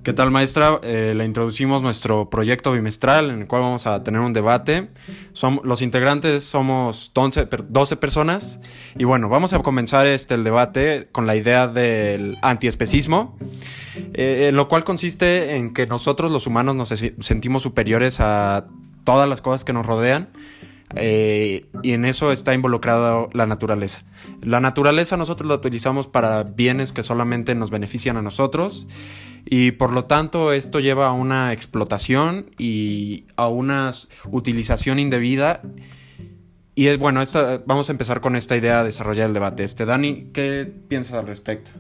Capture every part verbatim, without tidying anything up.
¿Qué tal, maestra? Eh, le introducimos nuestro proyecto bimestral en el cual vamos a tener un debate. Som- los integrantes somos doce, per- doce personas y bueno, vamos a comenzar este, el debate con la idea del antiespecismo, eh, en lo cual consiste en que nosotros los humanos nos se- sentimos superiores a todas las cosas que nos rodean. Eh, y en eso está involucrada la naturaleza. La naturaleza nosotros la utilizamos para bienes que solamente nos benefician a nosotros y por lo tanto esto lleva a una explotación y a una utilización indebida. Y es bueno, esta, vamos a empezar con esta idea a desarrollar el debate. Este, Dani, ¿qué piensas al respecto?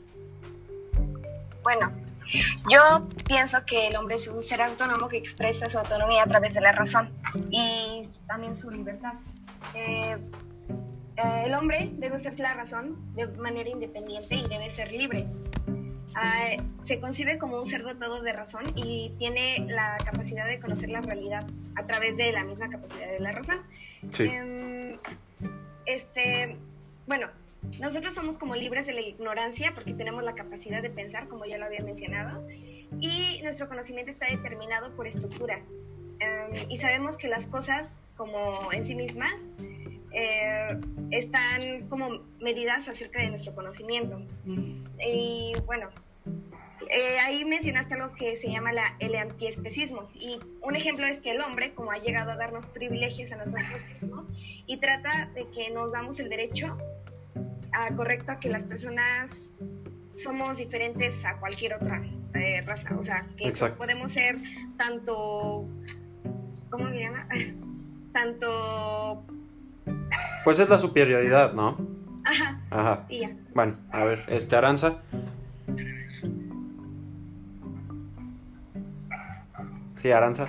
Bueno, yo pienso que el hombre es un ser autónomo que expresa su autonomía a través de la razón y también su libertad. Eh, eh, el hombre debe usar la razón de manera independiente y debe ser libre. Uh, se concibe como un ser dotado de razón y tiene la capacidad de conocer la realidad a través de la misma capacidad de la razón. Sí. Um, este, bueno, nosotros somos como libres de la ignorancia porque tenemos la capacidad de pensar, como ya lo había mencionado, y nuestro conocimiento está determinado por estructura. Um, y sabemos que las cosas, como en sí mismas, eh, están como medidas acerca de nuestro conocimiento. Y bueno, eh, ahí mencionaste algo que se llama la, el antiespecismo. Y un ejemplo es que el hombre, como ha llegado a darnos privilegios a nosotros mismos, y trata de que nos damos el derecho a, correcto a que las personas somos diferentes a cualquier otra eh, raza. O sea, que Exacto. Podemos ser tanto, ¿cómo se llama? tanto... Pues es la superioridad, ¿no? Ajá. Ajá. Y ya. Bueno, a ver, este, Aranza. Sí, Aranza.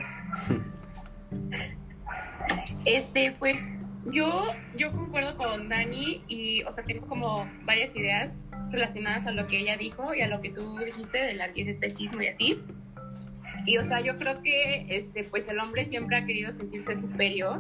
Este, pues yo, yo concuerdo con Dani y, o sea, tengo como varias ideas relacionadas a lo que ella dijo y a lo que tú dijiste del antiespecismo y así. Y, o sea, yo creo que, este, pues el hombre siempre ha querido sentirse superior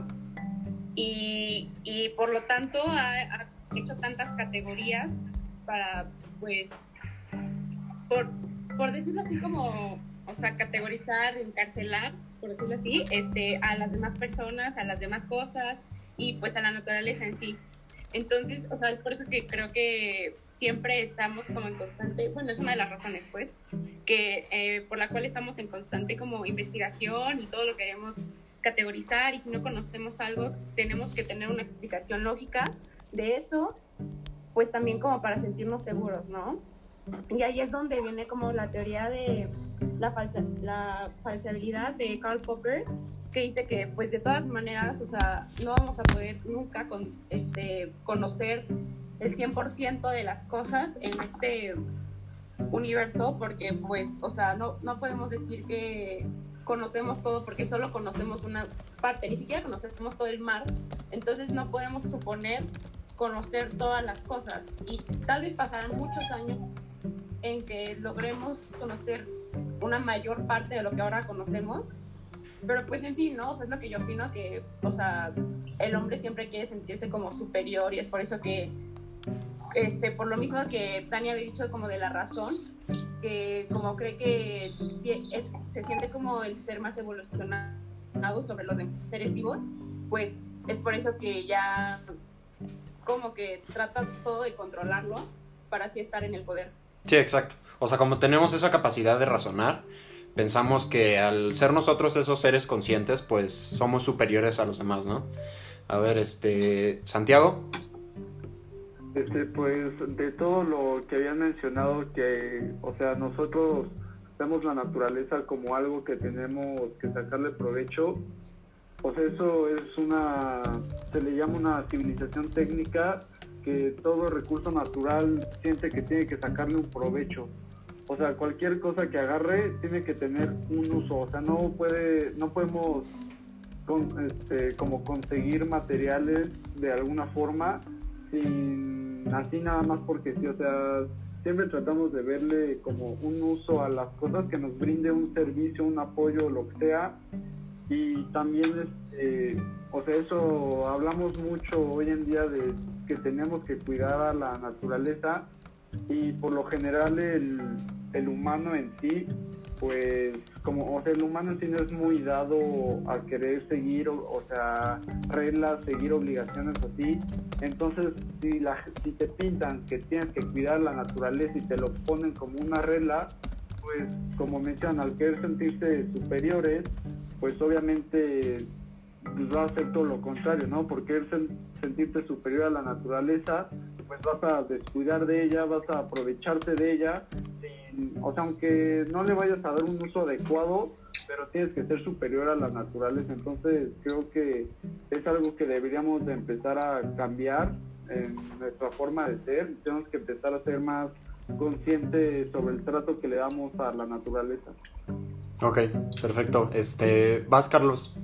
y, y por lo tanto ha, ha hecho tantas categorías para, pues, por, por decirlo así como, o sea, categorizar, encarcelar, por decirlo así, este, a las demás personas, a las demás cosas y pues a la naturaleza en sí. Entonces, o sea, es por eso que creo que siempre estamos como en constante, bueno, es una de las razones, pues, que eh, por la cual estamos en constante como investigación y todo lo queremos categorizar y si no conocemos algo, tenemos que tener una explicación lógica de eso, pues también como para sentirnos seguros, ¿no? Y ahí es donde viene como la teoría de la, falsa, la falsabilidad de Karl Popper, que dice que pues de todas maneras, o sea, no vamos a poder nunca con, este, conocer el cien por ciento de las cosas en este universo, porque pues, o sea, no, no podemos decir que conocemos todo porque solo conocemos una parte, ni siquiera conocemos todo el mar, entonces no podemos suponer conocer todas las cosas y tal vez pasarán muchos años en que logremos conocer una mayor parte de lo que ahora conocemos, pero pues en fin, ¿no? O sea, es lo que yo opino que, o sea, el hombre siempre quiere sentirse como superior y es por eso que, este, por lo mismo que Dani había dicho como de la razón, que como cree que es, se siente como el ser más evolucionado sobre los seres vivos, pues es por eso que ya como que trata todo de controlarlo para así estar en el poder. Sí, exacto. O sea, como tenemos esa capacidad de razonar, pensamos que al ser nosotros esos seres conscientes, pues somos superiores a los demás, ¿no? A ver, este, Santiago. Este, pues de todo lo que habían mencionado, que, o sea, nosotros vemos la naturaleza como algo que tenemos que sacarle provecho, pues eso es una, se le llama una civilización técnica que todo recurso natural siente que tiene que sacarle un provecho. O sea, cualquier cosa que agarre tiene que tener un uso. O sea, no puede, no podemos con, este, como conseguir materiales de alguna forma sin así nada más porque sí. O sea, siempre tratamos de verle como un uso a las cosas, que nos brinde un servicio, un apoyo, lo que sea. Y también, este, o sea, eso hablamos mucho hoy en día de que tenemos que cuidar a la naturaleza y por lo general el, el humano en sí pues como, o sea, el humano en sí no es muy dado a querer seguir, o, o sea, reglas, seguir obligaciones así. Entonces, si, la, si te pintan que tienes que cuidar la naturaleza y te lo ponen como una regla, pues como mencionan, al querer sentirse superiores, pues obviamente pues, va a ser todo lo contrario, ¿no? Por querer sen- sentirte superior a la naturaleza, pues vas a descuidar de ella, vas a aprovecharte de ella, sin, o sea, aunque no le vayas a dar un uso adecuado, pero tienes que ser superior a la naturaleza. Entonces creo que es algo que deberíamos de empezar a cambiar en nuestra forma de ser. Tenemos que empezar a ser más conscientes sobre el trato que le damos a la naturaleza. Ok, perfecto. Este, vas, Carlos.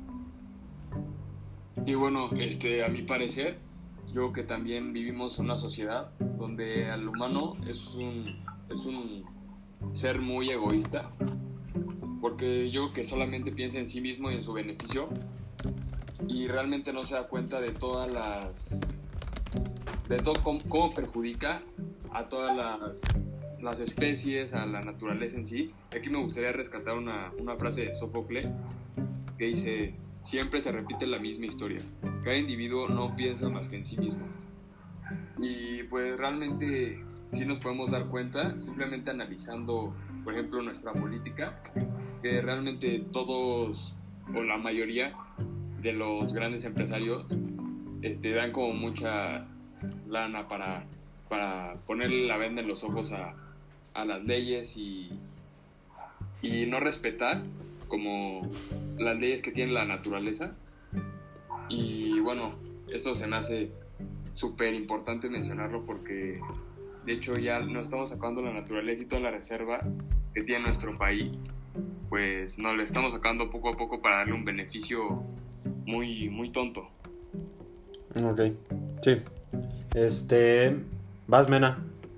Y bueno, este, a mi parecer, yo creo que también vivimos en una sociedad donde al humano es un, es un ser muy egoísta, porque yo creo que solamente piensa en sí mismo y en su beneficio, y realmente no se da cuenta de todas las, de todo cómo, cómo perjudica a todas las, las especies, a la naturaleza en sí. Aquí me gustaría rescatar una, una frase de Sófocles que dice: siempre se repite la misma historia, cada individuo no piensa más que en sí mismo. Y pues realmente sí nos podemos dar cuenta simplemente analizando, por ejemplo, nuestra política, que realmente todos o la mayoría de los grandes empresarios este, dan como mucha lana para, para ponerle la venda en los ojos a, a las leyes y, y no respetar como las leyes que tiene la naturaleza. Y bueno, esto se me hace súper importante mencionarlo porque de hecho ya no estamos sacando la naturaleza y toda la reserva que tiene nuestro país, pues nos le estamos sacando poco a poco para darle un beneficio muy, muy tonto. Ok, sí. Este, vas, Mena.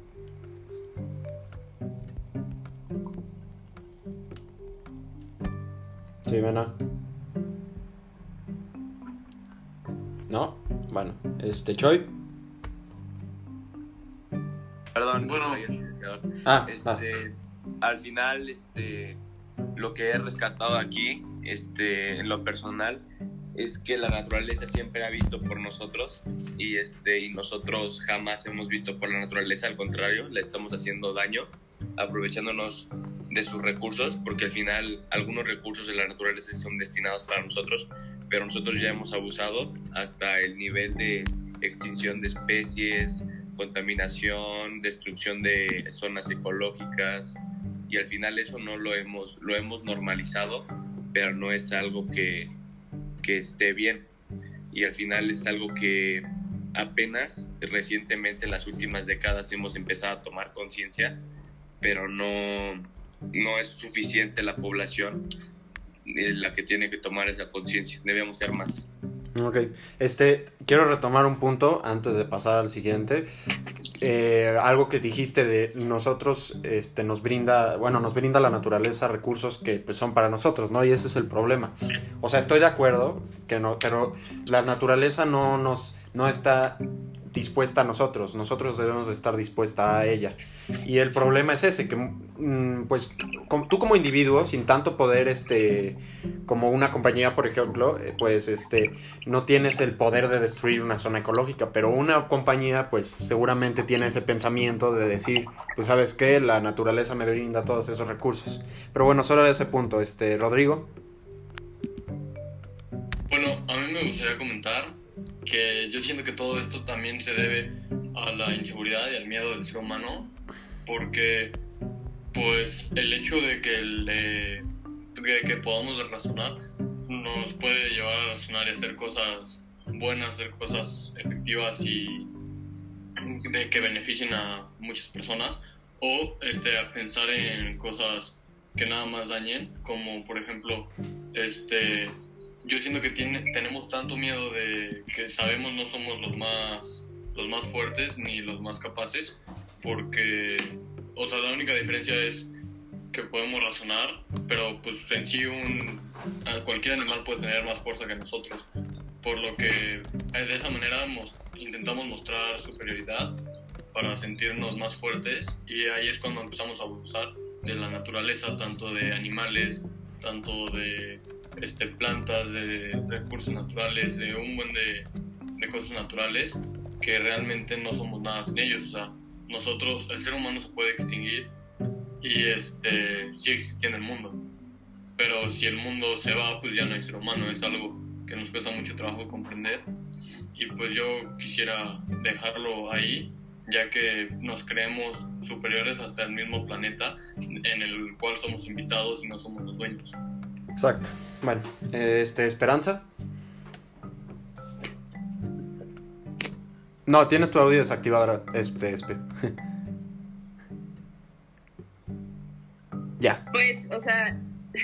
Sí, Mena. No, bueno, este, Choi. Perdón, Bueno. soy el silenciador. Ah, Este, al final, este, lo que he rescatado aquí, este, en lo personal, es que la naturaleza siempre ha visto por nosotros y, este, y nosotros jamás hemos visto por la naturaleza, al contrario, le estamos haciendo daño, aprovechándonos de sus recursos, porque al final algunos recursos de la naturaleza son destinados para nosotros, pero nosotros ya hemos abusado hasta el nivel de extinción de especies, contaminación, destrucción de zonas ecológicas, y al final eso no lo hemos, lo hemos normalizado, pero no es algo que, que esté bien, y al final es algo que apenas recientemente en las últimas décadas hemos empezado a tomar conciencia, pero no, no es suficiente la población la que tiene que tomar esa conciencia, debemos ser más. ok. Este, quiero retomar un punto antes de pasar al siguiente. Eh, algo que dijiste de nosotros, este, nos brinda, bueno, nos brinda la naturaleza recursos que pues, son para nosotros, ¿no? Y ese es el problema. O sea, estoy de acuerdo que no, pero la naturaleza no nos, no está dispuesta a nosotros, nosotros debemos de estar dispuesta a ella. Y el problema es ese, que mm, pues com- tú como individuo, sin tanto poder, este, como una compañía, por ejemplo, eh, pues este, no tienes el poder de destruir una zona ecológica, pero una compañía, pues seguramente tiene ese pensamiento de decir, pues sabes qué, la naturaleza me brinda todos esos recursos. Pero bueno, solo a ese punto, este, Rodrigo. Bueno, a mí me gustaría comentar que yo siento que todo esto también se debe a la inseguridad y al miedo del ser humano, porque pues el hecho de que, le, de que podamos razonar nos puede llevar a razonar y hacer cosas buenas, hacer cosas efectivas y de que beneficien a muchas personas, o este, a pensar en cosas que nada más dañen, como por ejemplo este yo siento que tiene, tenemos tanto miedo de que sabemos no somos los más, los más fuertes ni los más capaces, porque, o sea, la única diferencia es que podemos razonar, pero pues en sí un, cualquier animal puede tener más fuerza que nosotros, por lo que de esa manera mos, intentamos mostrar superioridad para sentirnos más fuertes, y ahí es cuando empezamos a abusar de la naturaleza, tanto de animales, tanto de este, plantas, de recursos naturales, de un buen de, de cosas naturales, que realmente no somos nada sin ellos. O sea, nosotros, el ser humano se puede extinguir y este, sí existe en el mundo, pero si el mundo se va, pues ya no hay ser humano. Es algo que nos cuesta mucho trabajo comprender, y pues yo quisiera dejarlo ahí, ya que nos creemos superiores hasta el mismo planeta en el cual somos invitados y no somos los dueños. Exacto. Bueno, este, Esperanza. No, tienes tu audio desactivado, este, Espe. Ya. Pues, o sea,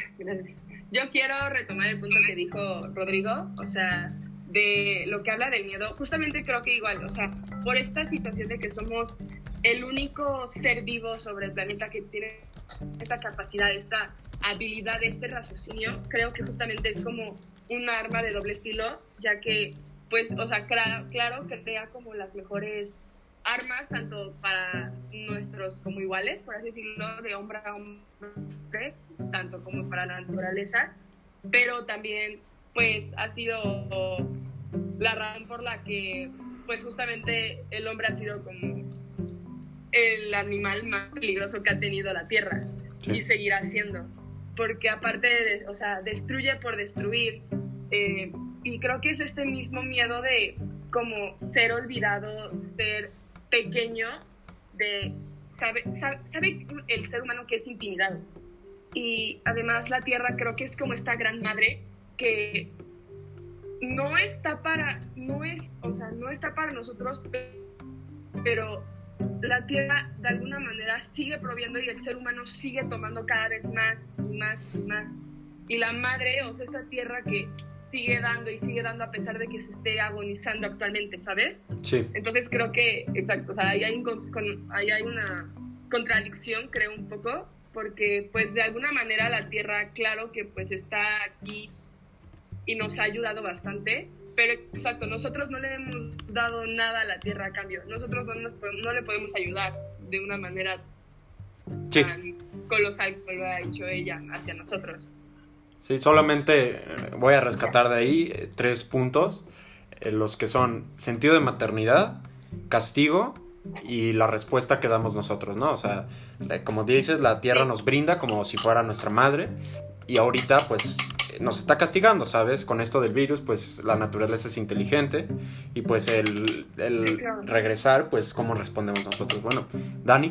yo quiero retomar el punto que dijo Rodrigo, o sea, de lo que habla del miedo. Justamente creo que igual, o sea, por esta situación de que somos el único ser vivo sobre el planeta que tiene esta capacidad, esta habilidad, este raciocinio, creo que justamente es como un arma de doble filo, ya que, pues, o sea, claro, claro que crea como las mejores armas, tanto para nuestros como iguales, por así decirlo, de hombre a hombre, tanto como para la naturaleza, pero también, pues, ha sido la razón por la que, pues, justamente el hombre ha sido como el animal más peligroso que ha tenido la Tierra, sí, y seguirá siendo, porque aparte de, o sea, destruye por destruir, eh, y creo que es este mismo miedo de como ser olvidado, ser pequeño, de sabe, sabe, sabe el ser humano que es intimidado. Y además la Tierra creo que es como esta gran madre que no está para, no es, o sea, no está para nosotros, pero la Tierra de alguna manera sigue proviendo y el ser humano sigue tomando cada vez más y más y más. Y la madre, o sea, esta Tierra que sigue dando y sigue dando a pesar de que se esté agonizando actualmente, ¿sabes? Sí. Entonces creo que, exacto, o sea, ahí hay, un, con, ahí hay una contradicción, creo, un poco, porque pues de alguna manera la Tierra, claro que pues está aquí y nos ha ayudado bastante, pero exacto, nosotros no le hemos dado nada a la Tierra a cambio, nosotros no, nos podemos, no le podemos ayudar de una manera sí. tan colosal como lo ha hecho ella hacia nosotros. Sí, solamente voy a rescatar de ahí eh, tres puntos, eh, los que son sentido de maternidad, castigo y la respuesta que damos nosotros, ¿no? O sea, como dices, la Tierra sí. nos brinda como si fuera nuestra madre, y ahorita pues nos está castigando, ¿sabes? Con esto del virus, pues la naturaleza es inteligente, y pues el, el sí, claro. regresar, pues cómo respondemos nosotros. Bueno, Dani.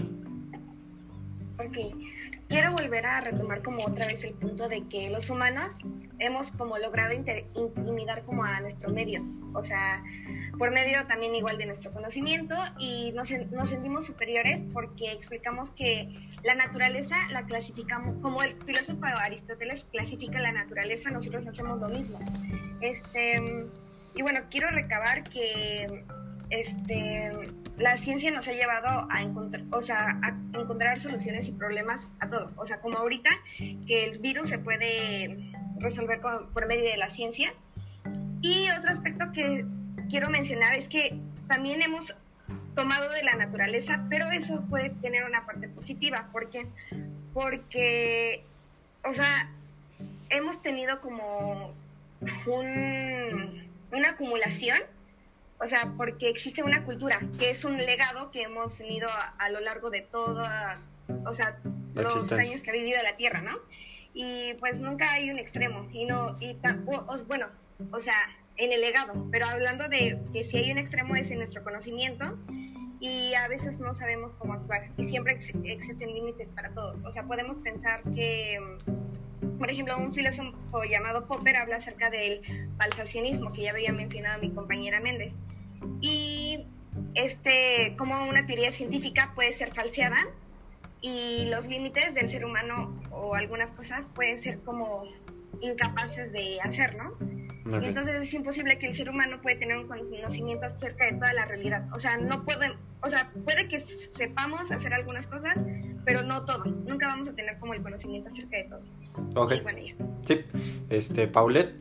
Ok. Quiero volver a retomar como otra vez el punto de que los humanos hemos como logrado inter- intimidar como a nuestro medio, o sea, por medio también igual de nuestro conocimiento, y nos, nos sentimos superiores porque explicamos que la naturaleza la clasificamos, como el filósofo Aristóteles clasifica la naturaleza, nosotros hacemos lo mismo. Este, y bueno, quiero recabar que este... la ciencia nos ha llevado a encontrar, o sea, a encontrar soluciones y problemas a todo. O sea, como ahorita que el virus se puede resolver con, por medio de la ciencia. Y otro aspecto que quiero mencionar es que también hemos tomado de la naturaleza, pero eso puede tener una parte positiva. ¿Por qué? Porque, o sea, hemos tenido como un, una acumulación. O sea, porque existe una cultura, que es un legado que hemos tenido a, a lo largo de toda, o sea, la los existencia. años que ha vivido la Tierra, ¿no? Y pues nunca hay un extremo, y no, y ta, o, o, bueno, o sea, en el legado, pero hablando de que si hay un extremo es en nuestro conocimiento, y a veces no sabemos cómo actuar, y siempre ex, existen límites para todos. O sea, podemos pensar que, por ejemplo, un filósofo llamado Popper habla acerca del falsacionismo, que ya había mencionado mi compañera Méndez. Y este, como una teoría científica puede ser falseada, y los límites del ser humano o algunas cosas pueden ser como incapaces de hacer, ¿no? Okay. Y entonces es imposible que el ser humano puede tener un conocimiento acerca de toda la realidad. O sea, no puede, o sea, puede que sepamos hacer algunas cosas, pero no todo. Nunca vamos a tener como el conocimiento acerca de todo. Ok. Y bueno, ya. Sí. Este, Paulette.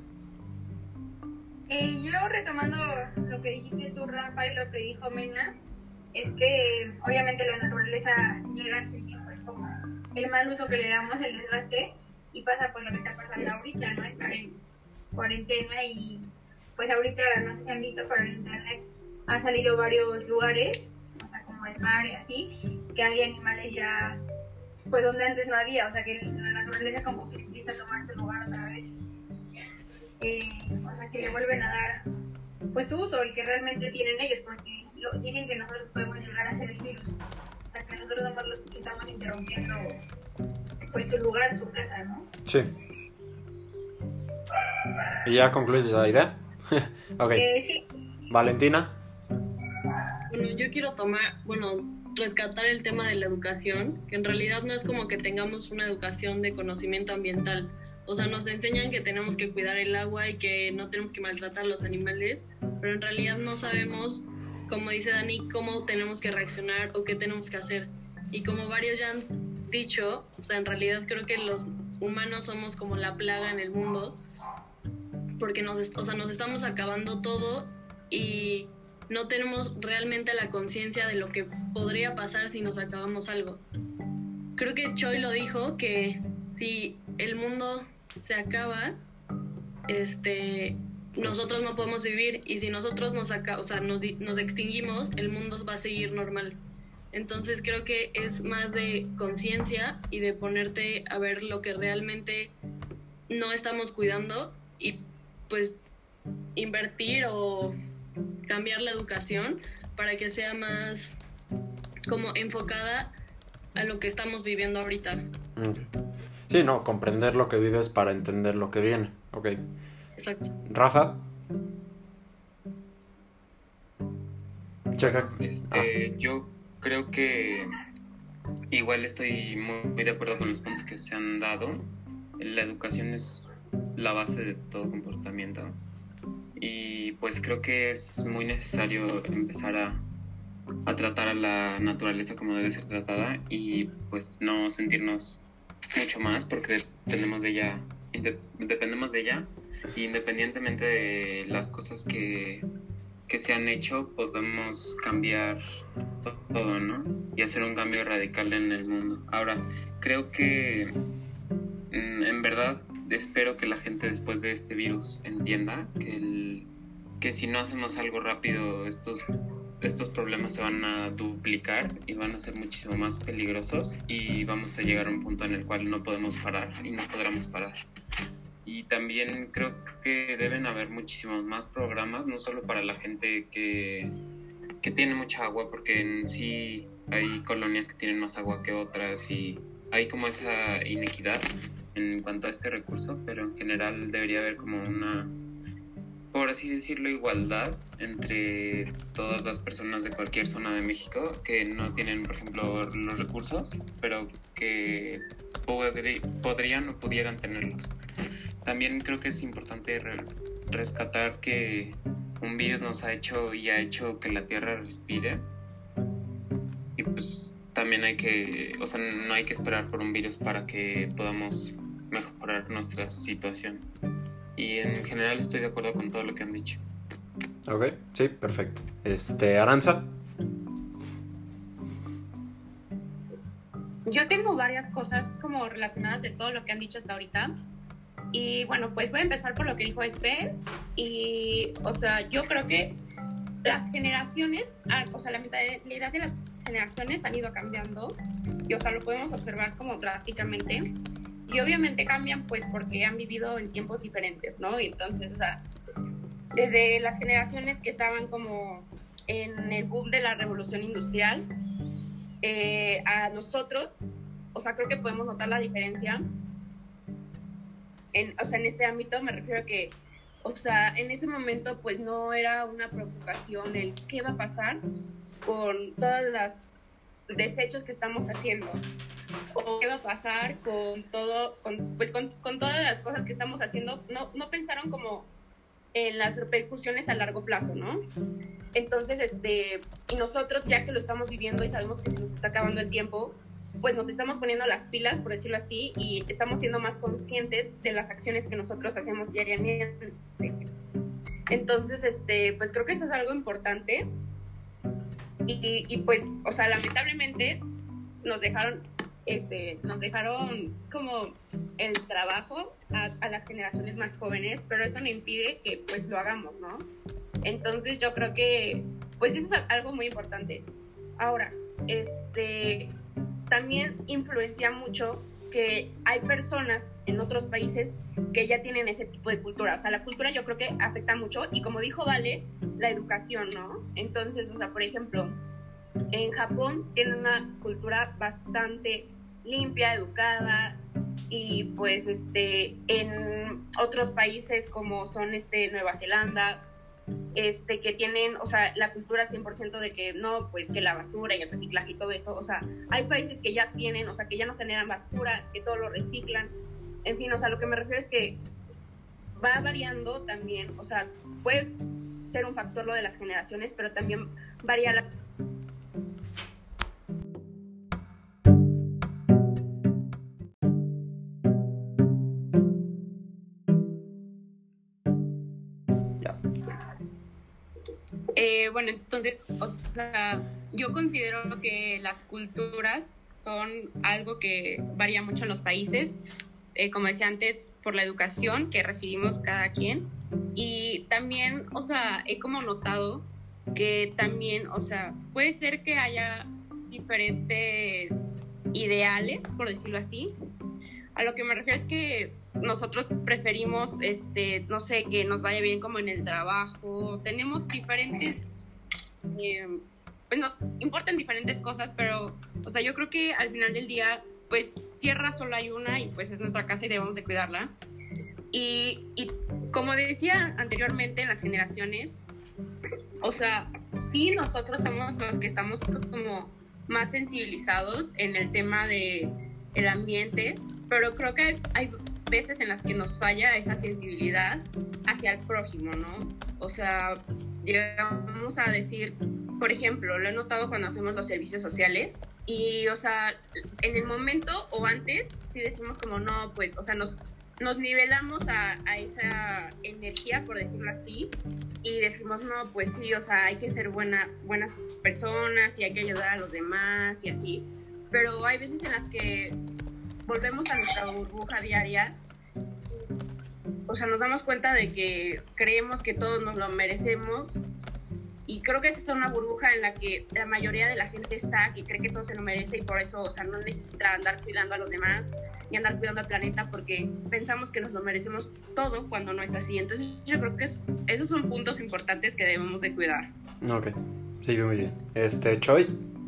Eh, yo retomando lo que dijiste tú, Rafa, y lo que dijo Mena, es que obviamente la naturaleza llega a ser pues como el mal uso que le damos, el desgaste, y pasa por lo que está pasando ahorita, ¿no? Estar en cuarentena y pues ahorita, no sé si han visto, pero en internet han salido varios lugares, o sea, como el mar y así, que hay animales ya, pues donde antes no había, o sea, que la naturaleza como que empieza a tomar su lugar otra vez. Eh, o sea, que le vuelven a dar, pues, su uso, el que realmente tienen ellos, porque lo, dicen que nosotros podemos llegar a ser el virus, o sea, que nosotros somos los que estamos interrumpiendo, pues, su lugar, su casa, ¿no? Sí. ¿Y ya concluyes la idea? Ok. Eh, sí. Valentina. Bueno, yo quiero tomar, bueno, rescatar el tema de la educación, que en realidad no es como que tengamos una educación de conocimiento ambiental. O sea, nos enseñan que tenemos que cuidar el agua y que no tenemos que maltratar a los animales, pero en realidad no sabemos, como dice Dani, cómo tenemos que reaccionar o qué tenemos que hacer. Y como varios ya han dicho, o sea, en realidad creo que los humanos somos como la plaga en el mundo, porque nos, o sea, nos estamos acabando todo y no tenemos realmente la conciencia de lo que podría pasar si nos acabamos algo. Creo que Choi lo dijo, que si el mundo se acaba, este, nosotros no podemos vivir, y si nosotros nos, aca- o sea, nos, nos extinguimos, el mundo va a seguir normal. Entonces creo que es más de conciencia y de ponerte a ver lo que realmente no estamos cuidando y pues invertir o cambiar la educación para que sea más como enfocada a lo que estamos viviendo ahorita. Okay. Sí, no, comprender lo que vives para entender lo que viene. Ok. Exacto. Rafa. Checa. Este, ah. Yo creo que igual estoy muy, muy de acuerdo con los puntos que se han dado. La educación es la base de todo comportamiento. Y pues creo que es muy necesario empezar a, a tratar a la naturaleza como debe ser tratada y pues no sentirnos mucho más porque dependemos de ella, inde- dependemos de ella y independientemente de las cosas que, que se han hecho podemos cambiar todo, ¿no? Y hacer un cambio radical en el mundo. Ahora, creo que en verdad espero que la gente después de este virus entienda que, el, que si no hacemos algo rápido estos, estos problemas se van a duplicar y van a ser muchísimo más peligrosos y vamos a llegar a un punto en el cual no podemos parar y no podremos parar. Y también creo que deben haber muchísimos más programas, no solo para la gente que, que tiene mucha agua, porque en sí hay colonias que tienen más agua que otras y hay como esa inequidad en cuanto a este recurso, pero en general debería haber como una, por así decirlo, igualdad entre todas las personas de cualquier zona de México que no tienen, por ejemplo, los recursos, pero que podri- podrían o pudieran tenerlos. También creo que es importante re- rescatar que un virus nos ha hecho y ha hecho que la Tierra respire y pues también hay que, o sea, no hay que esperar por un virus para que podamos mejorar nuestra situación. Y en general estoy de acuerdo con todo lo que han dicho. Ok, sí, perfecto. Este, Aranza. Yo tengo varias cosas como relacionadas de todo lo que han dicho hasta ahorita. Y bueno, pues voy a empezar por lo que dijo Espe. Y, o sea, yo creo que las generaciones, o sea, la mentalidad de las generaciones han ido cambiando. Y, o sea, lo podemos observar como drásticamente. Y obviamente cambian pues porque han vivido en tiempos diferentes, ¿no? Y entonces, o sea, desde las generaciones que estaban como en el boom de la revolución industrial, eh, a nosotros, o sea, creo que podemos notar la diferencia. En, o sea, en este ámbito me refiero a que, o sea, en ese momento pues no era una preocupación el qué va a pasar con todos los desechos que estamos haciendo, o qué va a pasar con todo, con, pues con, con todas las cosas que estamos haciendo. No, no pensaron como en las repercusiones a largo plazo, ¿no? Entonces, este, y nosotros ya que lo estamos viviendo y sabemos que se nos está acabando el tiempo, pues nos estamos poniendo las pilas, por decirlo así, y estamos siendo más conscientes de las acciones que nosotros hacemos diariamente. Entonces, este, pues creo que eso es algo importante. Y, y pues, o sea, lamentablemente nos dejaron este, nos dejaron como el trabajo a, a las generaciones más jóvenes, pero eso no impide que pues lo hagamos, ¿no? Entonces yo creo que pues eso es algo muy importante. Ahora, este, también influencia mucho que hay personas en otros países que ya tienen ese tipo de cultura. O sea, la cultura yo creo que afecta mucho y como dijo Vale, la educación, ¿no? Entonces, o sea, por ejemplo, en Japón tienen una cultura bastante limpia, educada y pues este, en otros países como son este, Nueva Zelanda, este, que tienen, o sea, la cultura cien por ciento de que no, pues que la basura y el reciclaje y todo eso, o sea, hay países que ya tienen, o sea, que ya no generan basura, que todo lo reciclan, en fin, o sea, lo que me refiero es que va variando también, o sea, puede ser un factor lo de las generaciones, pero también varía la... Eh, bueno, entonces, o sea, yo considero que las culturas son algo que varía mucho en los países, eh, como decía antes, por la educación que recibimos cada quien, y también, o sea, he como notado que también, o sea, puede ser que haya diferentes ideales, por decirlo así. A lo que me refiero es que nosotros preferimos, este, no sé, que nos vaya bien como en el trabajo. Tenemos diferentes, eh, pues nos importan diferentes cosas, pero, o sea, yo creo que al final del día, pues, tierra solo hay una y pues es nuestra casa y debemos de cuidarla. Y, y como decía anteriormente en las generaciones, o sea, sí, nosotros somos los que estamos como más sensibilizados en el tema de el ambiente, pero creo que hay veces en las que nos falla esa sensibilidad hacia el prójimo, ¿no? O sea, llegamos a decir, por ejemplo, lo he notado cuando hacemos los servicios sociales y, o sea, en el momento o antes sí decimos como no, pues, o sea, nos, nos nivelamos a, a esa energía, por decirlo así, y decimos, no, pues sí, o sea, hay que ser buena, buenas personas y hay que ayudar a los demás y así, pero hay veces en las que volvemos a nuestra burbuja diaria, o sea, nos damos cuenta de que creemos que todos nos lo merecemos y creo que esa es una burbuja en la que la mayoría de la gente está, que cree que todo se lo merece y por eso, o sea, no necesita andar cuidando a los demás ni andar cuidando al planeta porque pensamos que nos lo merecemos todo cuando no es así. Entonces yo creo que es, esos son puntos importantes que debemos de cuidar. Ok, sí, muy bien. Este, Choi.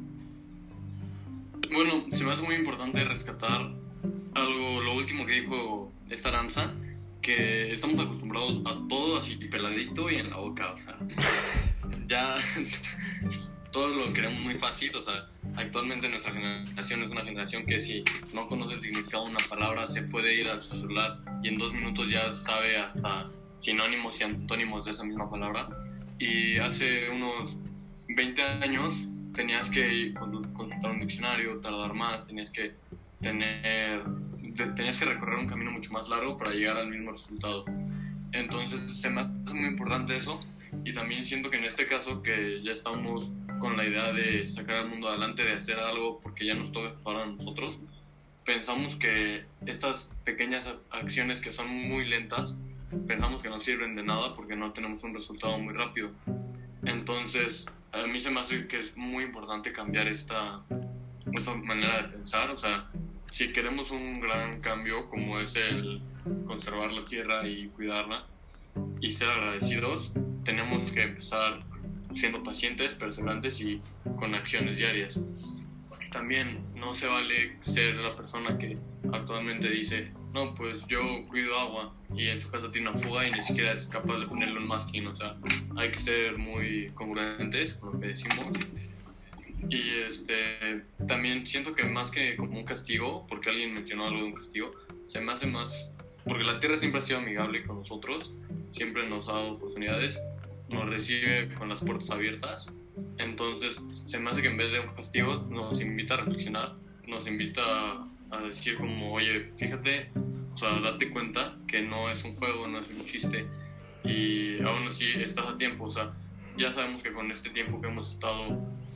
Bueno, se me hace muy importante rescatar algo, lo último que dijo esta Aranza, que estamos acostumbrados a todo así peladito y en la boca, o sea, ya todo lo queremos muy fácil, o sea, actualmente nuestra generación es una generación que si no conoce el significado de una palabra se puede ir a su celular y en dos minutos ya sabe hasta sinónimos y antónimos de esa misma palabra. Y hace unos veinte años tenías que consultar un diccionario, tardar más, tenías que tener tenías que recorrer un camino mucho más largo para llegar al mismo resultado. Entonces se me hace muy importante eso y también siento que en este caso que ya estamos con la idea de sacar al mundo adelante, de hacer algo porque ya nos toca para nosotros, pensamos que estas pequeñas acciones que son muy lentas, pensamos que no sirven de nada porque no tenemos un resultado muy rápido. Entonces a mí se me hace que es muy importante cambiar esta, esta manera de pensar, o sea, si queremos un gran cambio como es el conservar la tierra y cuidarla y ser agradecidos, tenemos que empezar siendo pacientes, perseverantes y con acciones diarias. También no se vale ser la persona que actualmente dice, no, pues yo cuido agua y en su casa tiene una fuga y ni siquiera es capaz de ponerle un masking. O sea, hay que ser muy congruentes con lo que decimos. Y este, también siento que más que como un castigo, porque alguien mencionó algo de un castigo, se me hace más, porque la tierra siempre ha sido amigable con nosotros, siempre nos ha dado oportunidades, nos recibe con las puertas abiertas, entonces se me hace que en vez de un castigo nos invita a reflexionar, nos invita a, a decir como, oye, fíjate, o sea, date cuenta que no es un juego, no es un chiste, y aún así estás a tiempo, o sea, ya sabemos que con este tiempo que hemos estado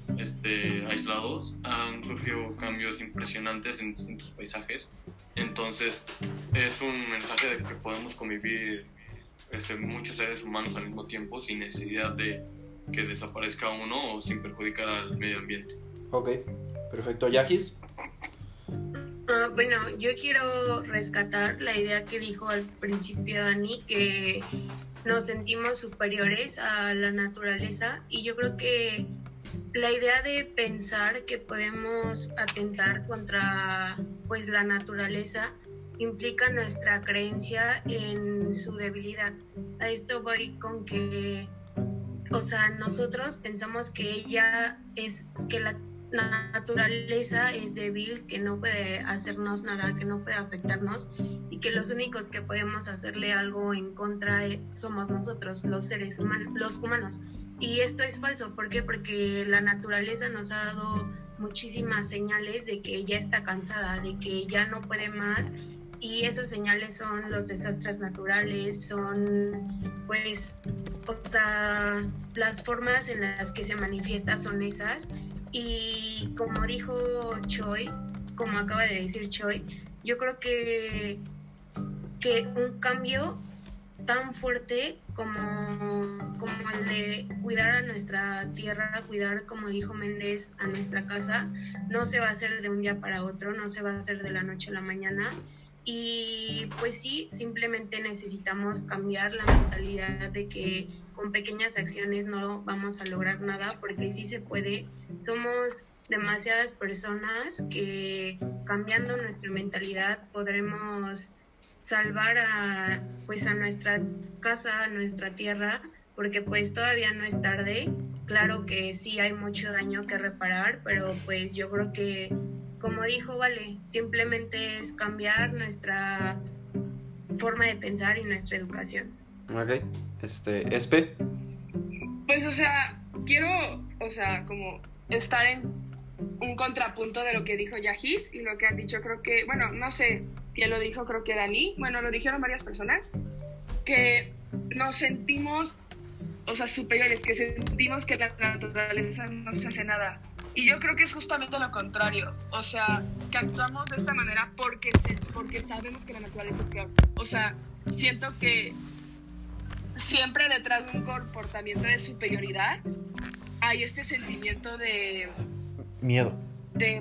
este, aislados, han surgido cambios impresionantes en distintos paisajes. Entonces es un mensaje de que podemos convivir este, muchos seres humanos al mismo tiempo sin necesidad de que desaparezca uno o sin perjudicar al medio ambiente. Ok, perfecto. ¿Yajis? Uh, bueno, yo quiero rescatar la idea que dijo al principio Dani, que nos sentimos superiores a la naturaleza, y yo creo que la idea de pensar que podemos atentar contra pues la naturaleza implica nuestra creencia en su debilidad. A esto voy con que, o sea, nosotros pensamos que ella es, que la naturaleza es débil, que no puede hacernos nada, que no puede afectarnos, y que los únicos que podemos hacerle algo en contra somos nosotros, los seres humanos, los humanos. Y esto es falso. ¿Por qué? Porque la naturaleza nos ha dado muchísimas señales de que ya está cansada, de que ya no puede más, y esas señales son los desastres naturales, son pues, o sea, las formas en las que se manifiesta son esas. Y como dijo Choi, como acaba de decir Choi, yo creo que, que un cambio tan fuerte como, como el de cuidar a nuestra tierra, cuidar, como dijo Méndez, a nuestra casa, no se va a hacer de un día para otro, no se va a hacer de la noche a la mañana. Y pues sí, simplemente necesitamos cambiar la mentalidad de que con pequeñas acciones no vamos a lograr nada, porque sí se puede. Somos demasiadas personas que cambiando nuestra mentalidad podremos salvar a pues a nuestra casa, a nuestra tierra, porque pues todavía no es tarde. Claro que sí hay mucho daño que reparar, pero pues yo creo que, como dijo Vale, simplemente es cambiar nuestra forma de pensar y nuestra educación. Ok, este, Espe. Pues, o sea, quiero, o sea, como estar en un contrapunto de lo que dijo Yajis y lo que han dicho, creo que, bueno, no sé quién lo dijo, creo que Dani, bueno, lo dijeron varias personas, que nos sentimos, o sea, superiores, que sentimos que la naturaleza no se hace nada. Y yo creo que es justamente lo contrario, o sea, que actuamos de esta manera porque, se, porque sabemos que la naturaleza es peor. O sea, siento que siempre detrás de un comportamiento de superioridad hay este sentimiento de... Miedo. De...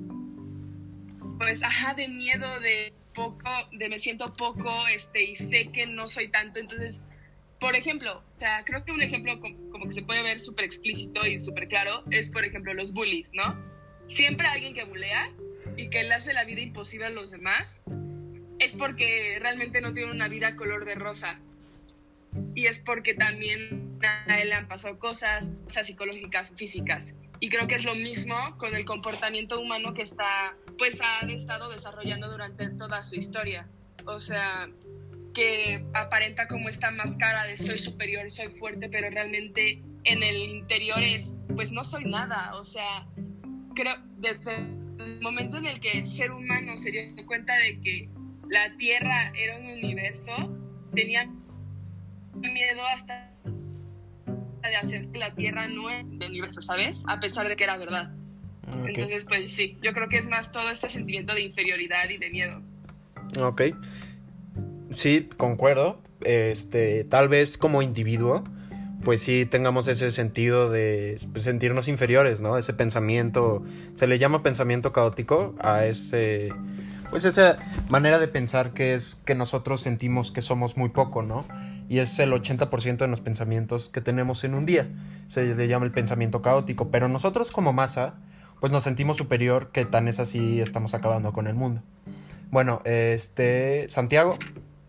Pues, ajá, de miedo, de poco, de me siento poco, este, y sé que no soy tanto, entonces... Por ejemplo, o sea, creo que un ejemplo como, como que se puede ver súper explícito y súper claro es, por ejemplo, los bullies, ¿no? Siempre hay alguien que bulea y que le hace la vida imposible a los demás es porque realmente no tiene una vida color de rosa. Y es porque también a él le han pasado cosas, cosas psicológicas, físicas. Y creo que es lo mismo con el comportamiento humano que está, pues, ha estado desarrollando durante toda su historia. O sea... que aparenta como esta máscara de soy superior, soy fuerte, pero realmente en el interior es, pues no soy nada. O sea, creo desde el momento en el que el ser humano se dio cuenta de que la Tierra era un universo, tenía miedo hasta de hacer que la Tierra no es el universo, ¿sabes? A pesar de que era verdad. Okay. Entonces, pues sí, yo creo que es más todo este sentimiento de inferioridad y de miedo. Ok. Sí, concuerdo. Este, tal vez como individuo, pues sí tengamos ese sentido de pues, sentirnos inferiores, ¿no? Ese pensamiento, se le llama pensamiento caótico a ese, pues esa manera de pensar que es que nosotros sentimos que somos muy poco, ¿no? Y es el ochenta por ciento de los pensamientos que tenemos en un día. Se le llama el pensamiento caótico, pero nosotros como masa, pues nos sentimos superior, que tan es así estamos acabando con el mundo. Bueno, este, Santiago.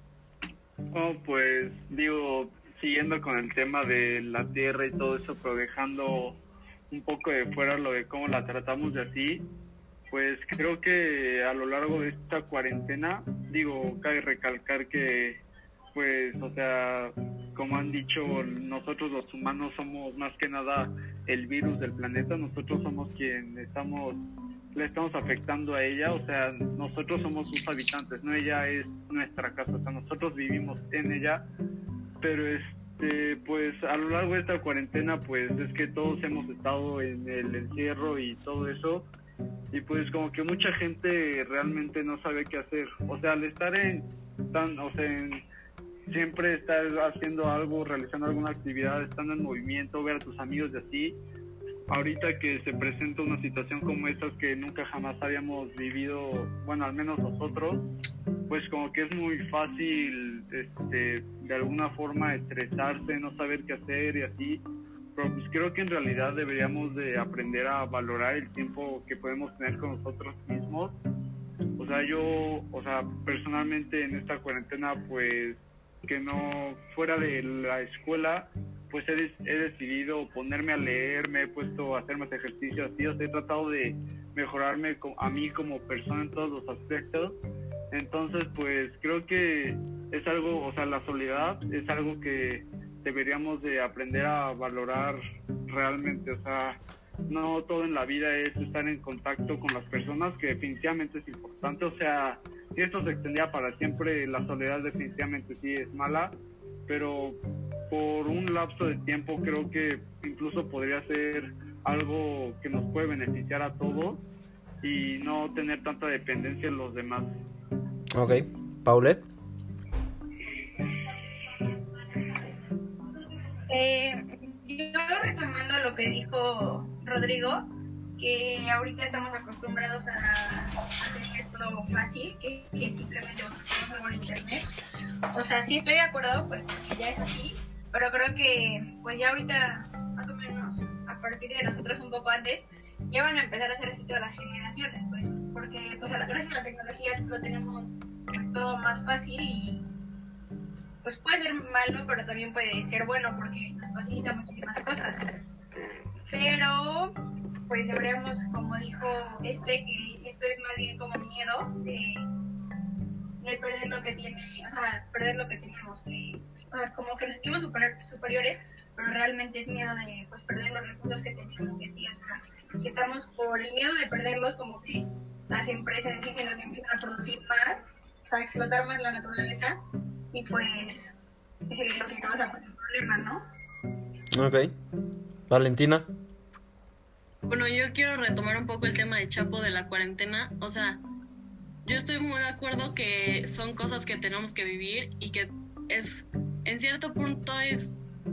Oh, pues digo, siguiendo con el tema de la tierra y todo eso, pero dejando un poco de fuera lo de cómo la tratamos de así, pues creo que a lo largo de esta cuarentena, digo, cabe recalcar que, pues, o sea, como han dicho, nosotros los humanos somos más que nada el virus del planeta, nosotros somos quien estamos... le estamos afectando a ella, o sea, nosotros somos sus habitantes, no ella es nuestra casa, o sea, nosotros vivimos en ella, pero es Este, pues a lo largo de esta cuarentena, pues es que todos hemos estado en el encierro y todo eso, y pues como que mucha gente realmente no sabe qué hacer. O sea, al estar en tan, o sea, en, siempre estar haciendo algo, realizando alguna actividad, estando en movimiento, ver a tus amigos y así, ahorita que se presenta una situación como esta que nunca jamás habíamos vivido, bueno, al menos nosotros, pues como que es muy fácil, este, de alguna forma estresarse, no saber qué hacer y así, pero pues creo que en realidad deberíamos de aprender a valorar el tiempo que podemos tener con nosotros mismos. O sea, yo, o sea, personalmente en esta cuarentena, pues, que no fuera de la escuela, pues he, he decidido ponerme a leer, me he puesto a hacer más ejercicios, así, o sea, he tratado de mejorarme a mí como persona en todos los aspectos. Entonces, pues creo que es algo, o sea, la soledad es algo que deberíamos de aprender a valorar realmente. O sea, no todo en la vida es estar en contacto con las personas, que definitivamente es importante. O sea, si esto se extendía para siempre, la soledad definitivamente sí es mala, pero por un lapso de tiempo creo que incluso podría ser algo que nos puede beneficiar a todos y no tener tanta dependencia en los demás. Ok, Paulette. Eh, yo retomando lo que dijo Rodrigo, que ahorita estamos acostumbrados a hacer esto fácil, que, que simplemente buscamos por internet. O sea, sí estoy de acuerdo, pues ya es así, pero creo que pues ya ahorita, más o menos, a partir de nosotros un poco antes, ya van a empezar a hacer así todas las generaciones, pues, porque pues a la gracias a la tecnología lo tenemos pues todo más fácil y pues puede ser malo, pero también puede ser bueno porque nos facilita muchísimas cosas. Pero pues deberíamos, como dijo este, que esto es más bien como miedo de, de perder lo que tiene, o sea, perder lo que tenemos, que, o sea, como que nos sentimos super, superiores, pero realmente es miedo de pues perder los recursos que tenemos y así, o sea, que estamos por el miedo de perderlos, como que las empresas dicen que empiezan a producir más, o sea, explotar más la naturaleza, y pues es lo que causa el problema, ¿no? Ok. Valentina. Bueno, yo quiero retomar un poco el tema de Chapo de la cuarentena. O sea, yo estoy muy de acuerdo que son cosas que tenemos que vivir y que es, en cierto punto es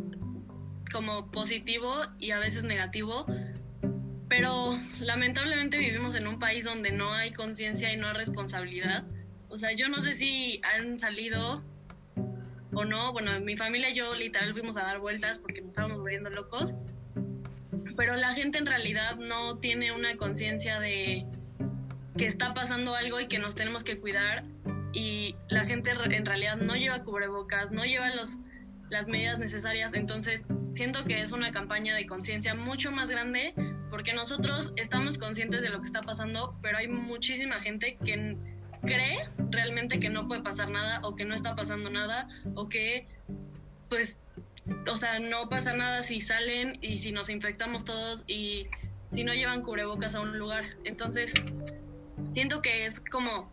como positivo y a veces negativo, pero lamentablemente vivimos en un país donde no hay conciencia y no hay responsabilidad. O sea, yo no sé si han salido o no. Bueno, mi familia y yo literal fuimos a dar vueltas porque nos estábamos volviendo locos, pero la gente en realidad no tiene una conciencia de que está pasando algo y que nos tenemos que cuidar, y la gente en realidad no lleva cubrebocas, no lleva los, las medidas necesarias. Entonces siento que es una campaña de conciencia mucho más grande, porque nosotros estamos conscientes de lo que está pasando, pero hay muchísima gente que cree realmente que no puede pasar nada, o que no está pasando nada, o que pues, o sea, no pasa nada si salen y si nos infectamos todos y si no llevan cubrebocas a un lugar. Entonces siento que es como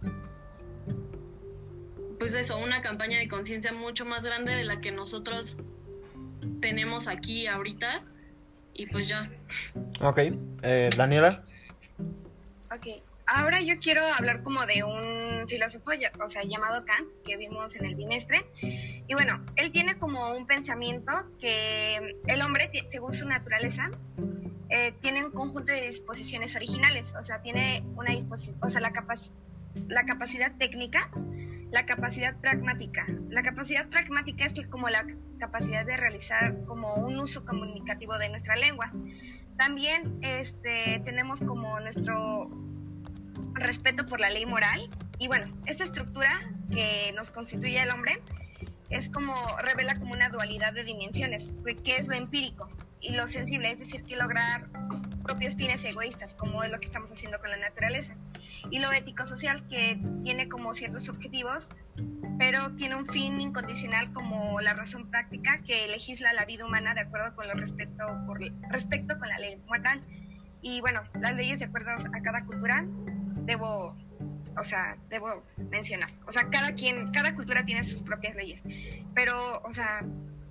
pues eso, una campaña de conciencia mucho más grande de la que nosotros tenemos aquí ahorita, y pues ya. Ok, eh, Daniela. Ok. Ahora yo quiero hablar como de un filósofo, o sea, llamado Kant, que vimos en el bimestre. Y bueno, él tiene como un pensamiento que el hombre, según su naturaleza, eh, tiene un conjunto de disposiciones originales. O sea, tiene una disposición, o sea, la, capac- la capacidad técnica, la capacidad pragmática. La capacidad pragmática es como la capacidad de realizar como un uso comunicativo de nuestra lengua. También este, tenemos como nuestro respeto por la ley moral. Y bueno, esta estructura que nos constituye al hombre es como, revela como una dualidad de dimensiones, que es lo empírico y lo sensible, es decir, que lograr propios fines egoístas, como es lo que estamos haciendo con la naturaleza, y lo ético-social, que tiene como ciertos objetivos, pero tiene un fin incondicional como la razón práctica, que legisla la vida humana de acuerdo con lo respecto, por, respecto con la ley moral. Y bueno, las leyes de acuerdo a cada cultura debo, o sea, debo mencionar. O sea, cada quien, cada cultura tiene sus propias leyes. Pero, o sea,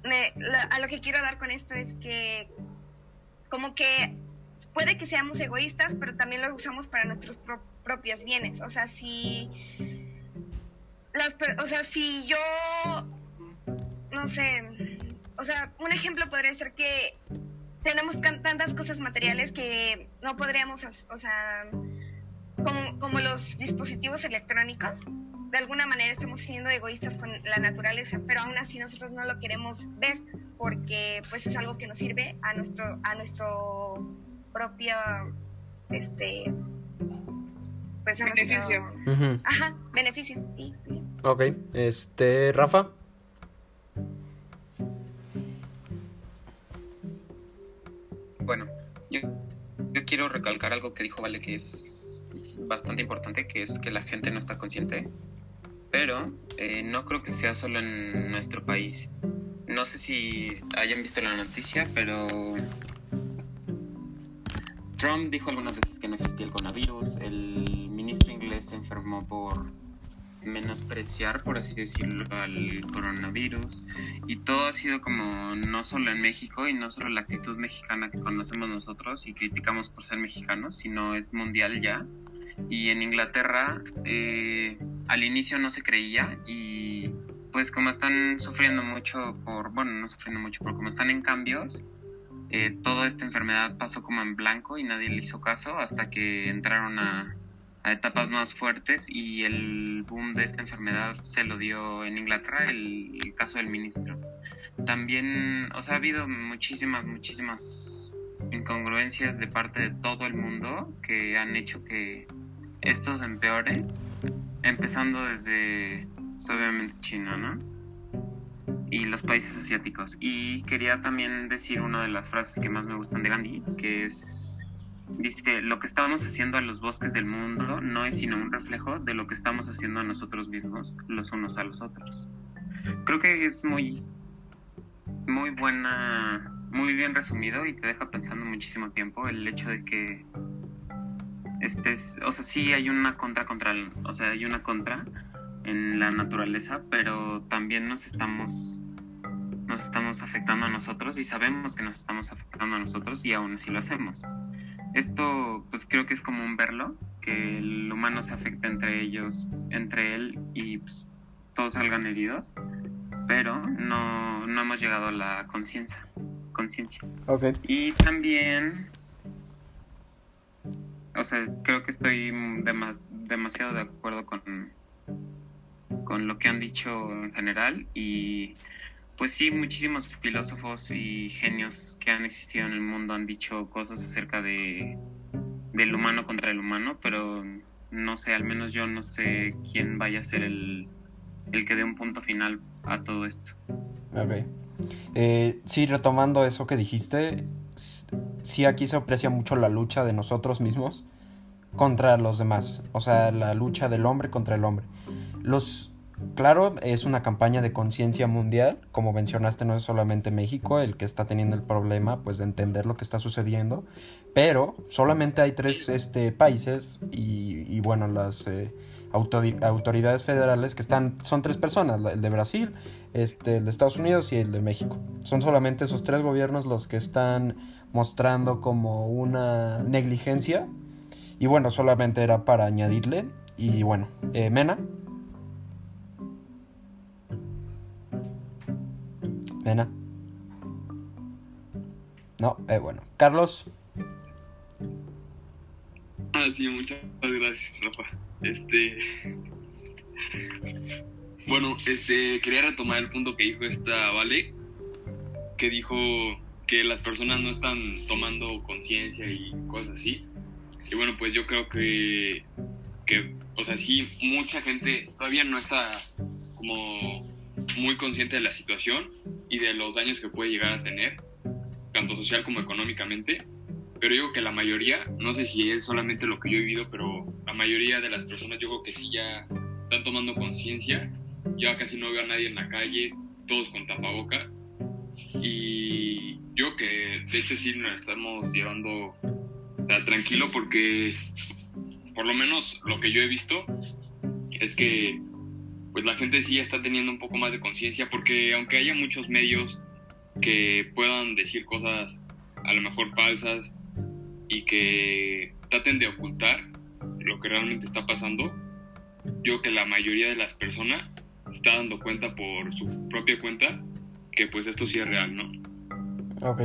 me, la, a lo que quiero dar con esto es que como que puede que seamos egoístas, pero también lo usamos para nuestros pro, propios bienes. O sea, si las, o sea, si yo no sé, o sea, un ejemplo podría ser que tenemos tantas cosas materiales que no podríamos, o sea, como, como los dispositivos electrónicos, de alguna manera estamos siendo egoístas con la naturaleza, pero aún así nosotros no lo queremos ver porque pues es algo que nos sirve a nuestro a nuestro propio este pues a beneficio. Nuestro, Uh-huh. Ajá, beneficio. Sí, sí. Ok, este, Rafa. Bueno, yo, yo quiero recalcar algo que dijo Vale, que es bastante importante, que es que la gente no está consciente, pero eh, no creo que sea solo en nuestro país. No sé si hayan visto la noticia, pero Trump dijo algunas veces que no existía el coronavirus. El ministro inglés se enfermó por menospreciar, por así decirlo, al coronavirus, y todo ha sido como no solo en México y no solo la actitud mexicana que conocemos nosotros y criticamos por ser mexicanos, sino es mundial ya. Y en Inglaterra eh, al inicio no se creía, y pues como están sufriendo mucho por, bueno, no sufriendo mucho, pero como están en cambios, eh, toda esta enfermedad pasó como en blanco y nadie le hizo caso hasta que entraron a a etapas más fuertes, y el boom de esta enfermedad se lo dio en Inglaterra, el, el caso del ministro. También, o sea, ha habido muchísimas, muchísimas incongruencias de parte de todo el mundo que han hecho que esto se empeore, empezando desde, pues, obviamente, China, ¿no? Y los países asiáticos. Y quería también decir una de las frases que más me gustan de Gandhi, que es: dice, lo que estamos haciendo a los bosques del mundo no es sino un reflejo de lo que estamos haciendo a nosotros mismos, los unos a los otros. Creo que es muy, muy buena, muy bien resumido, y te deja pensando muchísimo tiempo el hecho de que estés, o sea, sí hay una contra contra, o sea, hay una contra en la naturaleza, pero también nos estamos, nos estamos afectando a nosotros, y sabemos que nos estamos afectando a nosotros, y aún así lo hacemos. Esto, pues creo que es común verlo, que el humano se afecta entre ellos, entre él, y pues, todos salgan heridos, pero no, no hemos llegado a la conciencia. conciencia. Okay. Y también, o sea, creo que estoy demas, demasiado de acuerdo con, con lo que han dicho en general, y pues sí, muchísimos filósofos y genios que han existido en el mundo han dicho cosas acerca de del humano contra el humano, pero no sé, al menos yo no sé quién vaya a ser el, el que dé un punto final a todo esto. Ok. Eh, sí, retomando eso que dijiste, sí, aquí se aprecia mucho la lucha de nosotros mismos contra los demás, o sea, la lucha del hombre contra el hombre. Los Claro, es una campaña de conciencia mundial, como mencionaste, no es solamente México el que está teniendo el problema, pues, de entender lo que está sucediendo, pero solamente hay tres este, países y, y bueno, las eh, autori- autoridades federales que están, son tres personas, el de Brasil, este, el de Estados Unidos y el de México. Son solamente esos tres gobiernos los que están mostrando como una negligencia, y bueno, solamente era para añadirle. Y bueno, eh, Mena. Mena. No, eh, bueno. Carlos. Ah, sí, muchas gracias, Rafa. Este. Bueno, este, quería retomar el punto que dijo esta Vale, que dijo que las personas no están tomando conciencia y cosas así. Y bueno, pues yo creo que, que, o sea, sí, mucha gente todavía no está como muy consciente de la situación y de los daños que puede llegar a tener, tanto social como económicamente, pero yo creo que la mayoría, no sé si es solamente lo que yo he vivido, pero la mayoría de las personas yo creo que sí ya están tomando conciencia. Ya casi no veo a nadie en la calle, todos con tapabocas, y yo que de hecho sí nos estamos llevando, o sea, tranquilo, porque por lo menos lo que yo he visto es que pues la gente sí está teniendo un poco más de conciencia, porque aunque haya muchos medios que puedan decir cosas a lo mejor falsas y que traten de ocultar lo que realmente está pasando. Yo creo que la mayoría de las personas se está dando cuenta por su propia cuenta que pues esto sí es real, ¿no? Ok.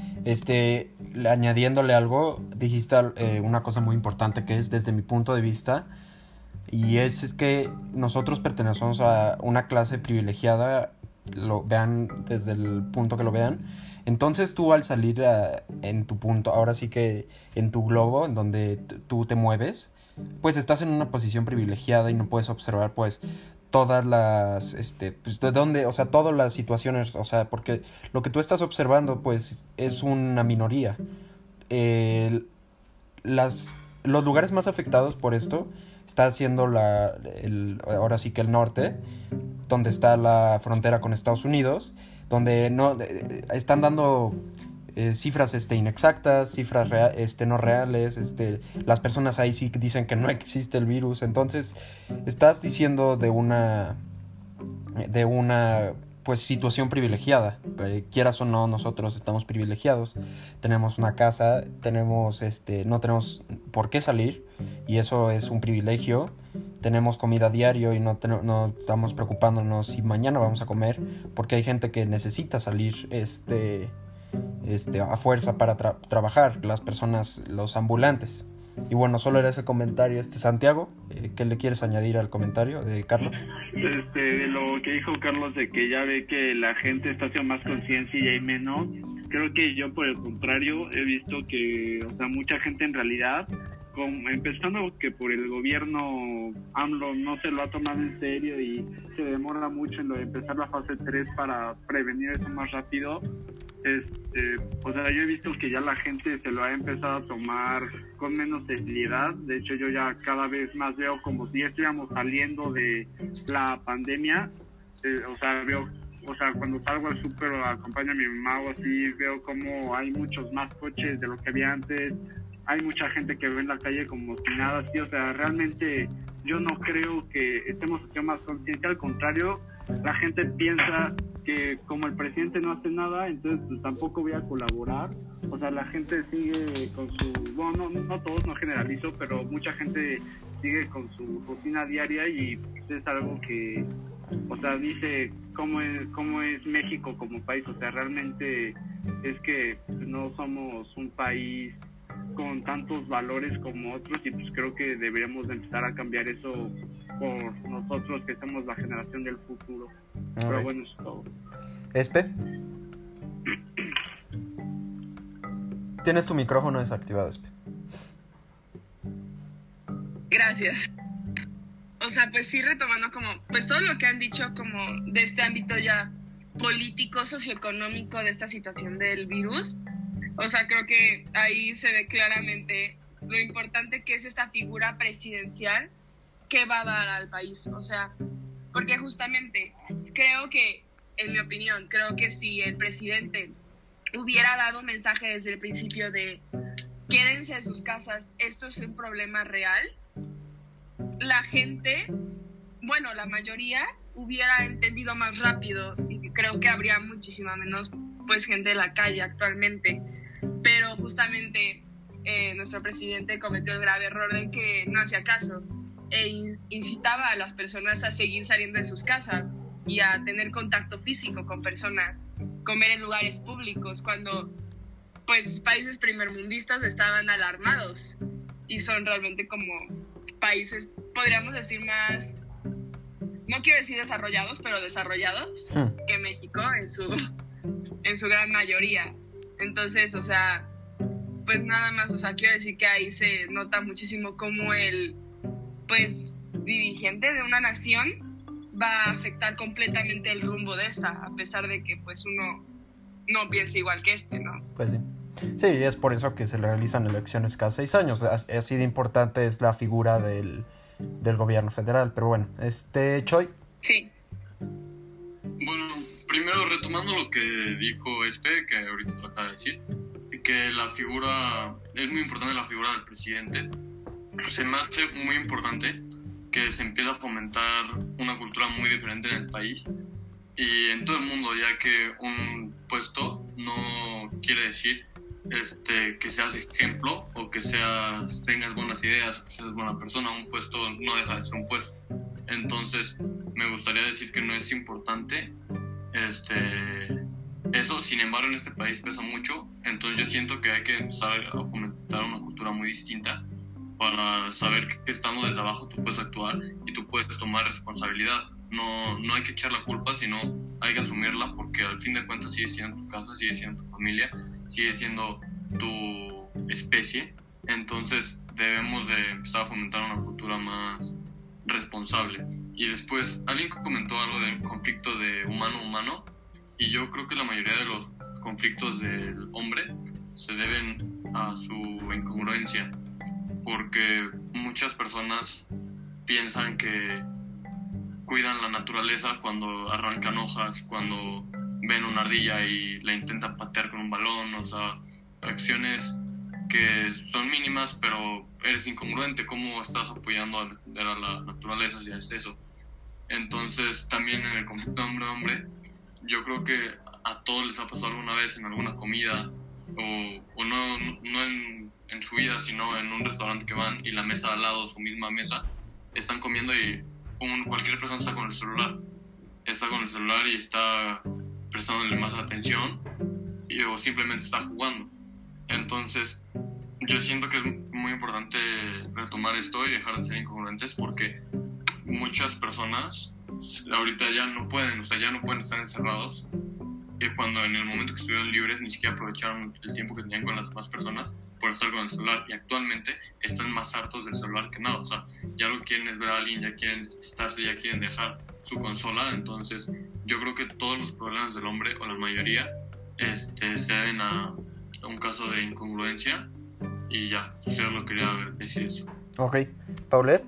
Este, añadiéndole algo, dijiste eh, una cosa muy importante que es desde mi punto de vista, y es, es que nosotros pertenecemos a una clase privilegiada, lo vean desde el punto que lo vean. Entonces tú al salir a, en tu punto, ahora sí que en tu globo, en donde t- tú te mueves, pues estás en una posición privilegiada y no puedes observar pues todas las, este, pues de dónde, o sea, todas las situaciones, o sea, porque lo que tú estás observando pues es una minoría. Eh, las, los lugares más afectados por esto está siendo la, el, ahora sí que el norte, donde está la frontera con Estados Unidos, donde no eh, están dando eh, cifras este inexactas, cifras rea- este no reales, este las personas ahí sí dicen que no existe el virus. Entonces estás diciendo de una de una pues situación privilegiada, eh, quieras o no, nosotros estamos privilegiados, tenemos una casa, tenemos este no tenemos por qué salir y eso es un privilegio. Tenemos comida diario y no, ten- no estamos preocupándonos si mañana vamos a comer, porque hay gente que necesita salir este, este, a fuerza para tra- trabajar, las personas, los ambulantes. Y bueno, solo era ese comentario. Este Santiago, eh, ¿qué le quieres añadir al comentario de Carlos? Este, de lo que dijo Carlos de que ya ve que la gente está haciendo más conciencia y hay menos, creo que yo por el contrario he visto que, o sea, mucha gente en realidad, como, empezando que por el gobierno AMLO no se lo ha tomado en serio y se demora mucho en lo de empezar la fase tres para prevenir eso más rápido. Este, o sea, yo he visto que ya la gente se lo ha empezado a tomar con menos seriedad. De hecho, yo ya cada vez más veo como si ya estuviéramos saliendo de la pandemia. Eh, o sea, veo, o sea, cuando salgo al súper o acompaño a mi mamá o así, veo como hay muchos más coches de lo que había antes. Hay mucha gente que ve en la calle como si nada así. O sea, realmente yo no creo que estemos haciendo más conciencia. Al contrario, la gente piensa que como el presidente no hace nada, entonces pues, tampoco voy a colaborar. O sea, la gente sigue con su... Bueno, no, no todos, no generalizo, pero mucha gente sigue con su rutina diaria y es algo que, o sea, dice cómo es, cómo es México como país. O sea, realmente es que no somos un país con tantos valores como otros y pues creo que deberíamos de empezar a cambiar eso por nosotros que somos la generación del futuro. All Pero right. bueno, es todo. Espe, tienes tu micrófono desactivado, Espe. Gracias. O sea, pues sí, retomando como, pues todo lo que han dicho como de este ámbito ya político, socioeconómico de esta situación del virus. O sea, creo que ahí se ve claramente lo importante que es esta figura presidencial que va a dar al país. O sea, porque justamente creo que, en mi opinión, creo que si el presidente hubiera dado un mensaje desde el principio de quédense en sus casas, esto es un problema real, la gente, bueno, la mayoría hubiera entendido más rápido y creo que habría muchísima menos pues gente en la calle actualmente. Pero justamente eh, nuestro presidente cometió el grave error de que no hacía caso e incitaba a las personas a seguir saliendo de sus casas y a tener contacto físico con personas, comer en lugares públicos, cuando pues países primermundistas estaban alarmados y son realmente como países, podríamos decir más, no quiero decir desarrollados, pero desarrollados Hmm. que México en su, en su gran mayoría. Entonces, o sea, pues nada más, o sea, quiero decir que ahí se nota muchísimo cómo el, pues, dirigente de una nación va a afectar completamente el rumbo de esta, a pesar de que, pues, uno no piensa igual que este, ¿no? Pues sí. Sí, es por eso que se realizan elecciones cada seis años. As- Así de importante es la figura del, del gobierno federal. Pero bueno, este, Choi. Sí. Bueno, primero retomando lo que dijo Espe, que ahorita lo acaba de decir, que la figura, es muy importante la figura del presidente. Se me hace muy importante que se empiece a fomentar una cultura muy diferente en el país y en todo el mundo, ya que un puesto no quiere decir este, que seas ejemplo o que seas tengas buenas ideas, que seas buena persona. Un puesto no deja de ser un puesto. Entonces me gustaría decir que no es importante este, eso. Sin embargo, en este país pesa mucho. Entonces yo siento que hay que empezar a fomentar una cultura muy distinta para saber que estando desde abajo tú puedes actuar y tú puedes tomar responsabilidad. No, no hay que echar la culpa, sino hay que asumirla, porque al fin de cuentas sigue siendo tu casa, sigue siendo tu familia, sigue siendo tu especie. Entonces debemos de empezar a fomentar una cultura más responsable. Y después alguien comentó algo del conflicto de humano a humano, y yo creo que la mayoría de los conflictos del hombre se deben a su incongruencia, porque muchas personas piensan que cuidan la naturaleza cuando arrancan hojas, cuando ven una ardilla y la intentan patear con un balón, o sea, acciones que son mínimas, pero eres incongruente. ¿Cómo estás apoyando a defender a la naturaleza si haces eso? Entonces, también en el conflicto hombre-hombre, yo creo que a todos les ha pasado alguna vez en alguna comida, o, o no, no en, en su vida, sino en un restaurante que van y la mesa al lado, su misma mesa, están comiendo y un, cualquier persona está con el celular, está con el celular y está prestándole más atención, y, o simplemente está jugando. Entonces, yo siento que es muy importante retomar esto y dejar de ser incongruentes, porque muchas personas ahorita ya no pueden, o sea, ya no pueden estar encerrados, y cuando en el momento que estuvieron libres ni siquiera aprovecharon el tiempo que tenían con las demás personas por estar con el celular, y actualmente están más hartos del celular que nada. O sea, ya lo que quieren es ver a alguien, ya quieren despistarse, ya quieren dejar su consola. Entonces yo creo que todos los problemas del hombre, o la mayoría, este, se deben a un caso de incongruencia, y ya, solo quería decir eso. Ok, Paulette.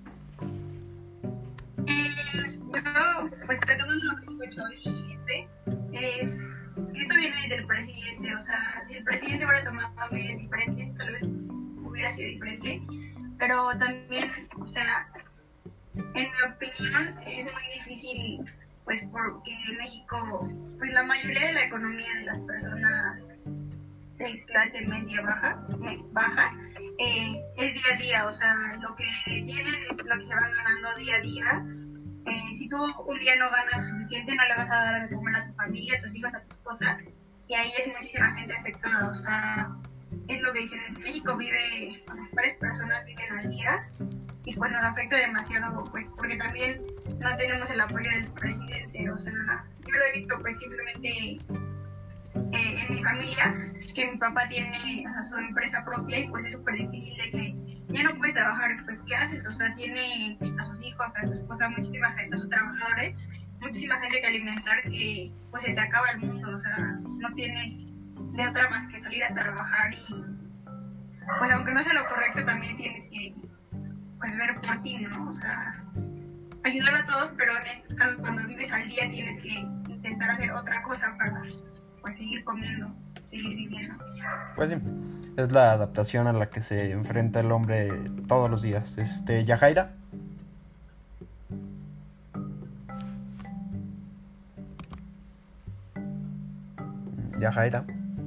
Yo, pues retomando lo que dijo Choy, este, es, esto viene del presidente. O sea, si el presidente hubiera tomado medidas diferentes, tal vez hubiera sido diferente, pero también, o sea, en mi opinión es muy difícil, pues porque en México, pues la mayoría de la economía de las personas de clase media baja, baja eh, es día a día. O sea, lo que tienen es lo que se van ganando día a día. Eh, si tú un día no ganas suficiente, no le vas a dar de comer a tu familia, a tus hijos, a tu esposa, y ahí es muchísima gente afectada. O sea, es lo que dicen, en México vive, bueno, varias personas viven al día, y pues nos afecta demasiado, pues porque también no tenemos el apoyo del presidente. O sea, yo lo he visto pues simplemente eh, en mi familia, que mi papá tiene, o sea, su empresa propia, y pues es súper difícil de que ya no puede trabajar. Pues ¿qué haces? O sea, tiene a sus hijos, a su esposa, muchísima gente, a sus trabajadores, muchísima gente que alimentar, que pues se te acaba el mundo. O sea, no tienes de otra más que salir a trabajar, y pues aunque no sea lo correcto, también tienes que pues ver por ti, ¿no? O sea, ayudar a todos, pero en estos casos, cuando vives al día, tienes que intentar hacer otra cosa para pues seguir comiendo, seguir viviendo. Pues sí, es la adaptación a la que se enfrenta el hombre todos los días. Este, Yajaira. Yajaira.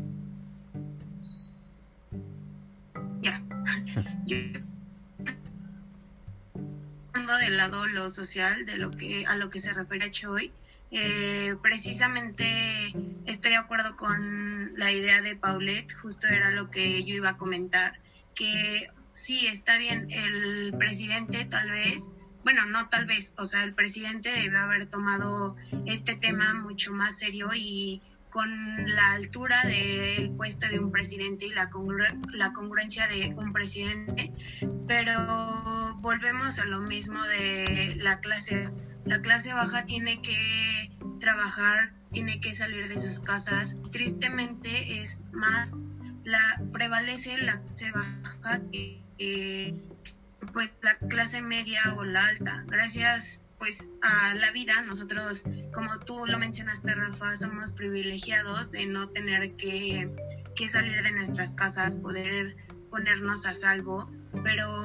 Ya. Yo del lado lo social, de lo que a lo que se refiere Choy, eh, precisamente estoy de acuerdo con la idea de Paulette. Justo era lo que yo iba a comentar, que sí, está bien, el presidente tal vez, bueno, no tal vez, o sea, el presidente debe haber tomado este tema mucho más serio y con la altura del puesto de un presidente y la, congru- la congruencia de un presidente, pero volvemos a lo mismo de la clase. La clase baja tiene que trabajar, tiene que salir de sus casas. Tristemente es más, la prevalece la clase baja que eh, pues la clase media o la alta. Gracias pues a la vida, nosotros, como tú lo mencionaste, Rafa, somos privilegiados de no tener que, que salir de nuestras casas, poder ponernos a salvo,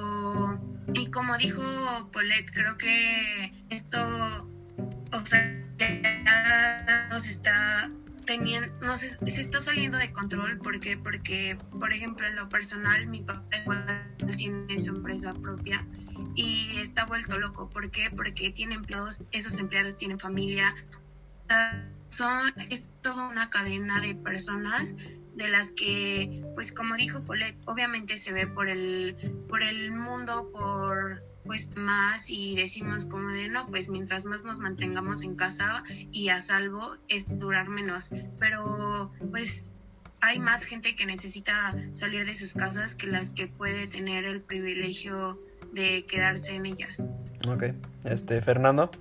pero y como dijo Paulette, creo que esto, o sea, empleados está teniendo, no sé, se está saliendo de control. ¿Por qué? Porque, por ejemplo, en lo personal, mi papá igual tiene su empresa propia y está vuelto loco. ¿Por qué? Porque tiene empleados, esos empleados tienen familia. Son, es toda una cadena de personas de las que, pues como dijo Paulette, obviamente se ve por el, por el mundo, por pues más, y decimos como de no, pues mientras más nos mantengamos en casa y a salvo es durar menos, pero pues hay más gente que necesita salir de sus casas que las que puede tener el privilegio de quedarse en ellas. Ok, este, Fernando.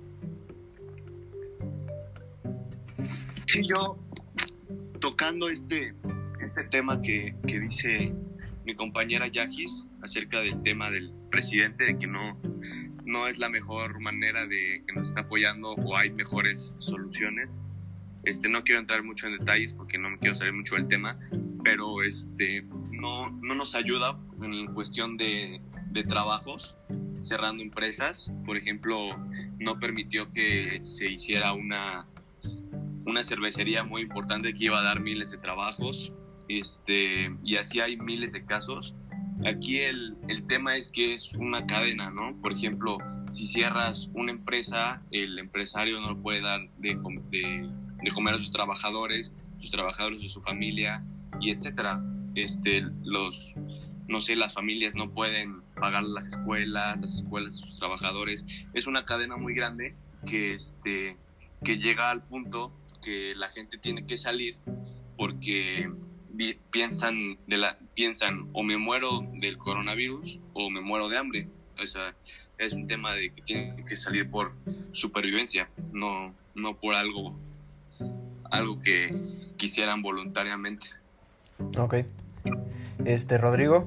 Sí, yo tocando este, este tema que, que dice mi compañera Yajis acerca del tema del presidente, de que no, no es la mejor manera de que nos está apoyando o hay mejores soluciones. Este, no quiero entrar mucho en detalles porque no me quiero salir mucho del tema, pero este, no, no nos ayuda en cuestión de, de trabajos, cerrando empresas. Por ejemplo, no permitió que se hiciera una, una cervecería muy importante que iba a dar miles de trabajos, este, y así hay miles de casos. Aquí el, el tema es que es una cadena, ¿no? Por ejemplo, si cierras una empresa, el empresario no puede dar de, de, de comer a sus trabajadores, sus trabajadores de su familia, y etcétera. Este, los, no sé, las familias no pueden pagar las escuelas, las escuelas de sus trabajadores. Es una cadena muy grande que, este, que llega al punto que la gente tiene que salir porque piensan de la piensan o me muero del coronavirus o me muero de hambre. O sea, es un tema de que tienen que salir por supervivencia, no no por algo algo que quisieran voluntariamente. Ok. Este, Rodrigo.